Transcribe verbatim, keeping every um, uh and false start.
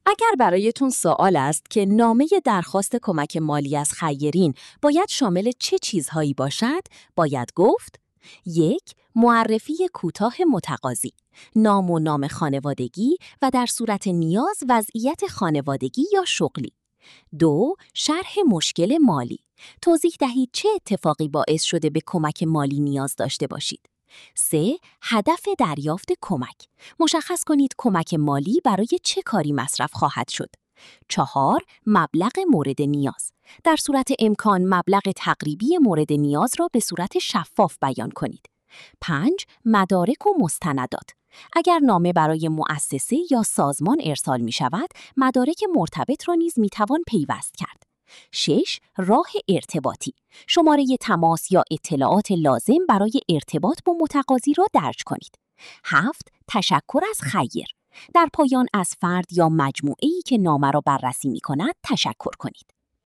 اگر برایتون سوال است که نامه درخواست کمک مالی از خیرین باید شامل چه چیزهایی باشد، باید گفت: یک. معرفی کوتاه متقاضی، نام و نام خانوادگی و در صورت نیاز وضعیت خانوادگی یا شغلی. دو. شرح مشکل مالی، توضیح دهید چه اتفاقی باعث شده به کمک مالی نیاز داشته باشید. سه. هدف دریافت کمک، مشخص کنید کمک مالی برای چه کاری مصرف خواهد شد. چهار. مبلغ مورد نیاز، در صورت امکان مبلغ تقریبی مورد نیاز را به صورت شفاف بیان کنید. پنج. مدارک و مستندات، اگر نامه برای مؤسسه یا سازمان ارسال می شود، مدارک مرتبط را نیز می توان پیوست کرد. شش. راه ارتباطی، شماره تماس یا اطلاعات لازم برای ارتباط با متقاضی را درج کنید. هفت. تشکر از خیر، در پایان از فرد یا مجموعه‌ای که نامه را بررسی می کند تشکر کنید.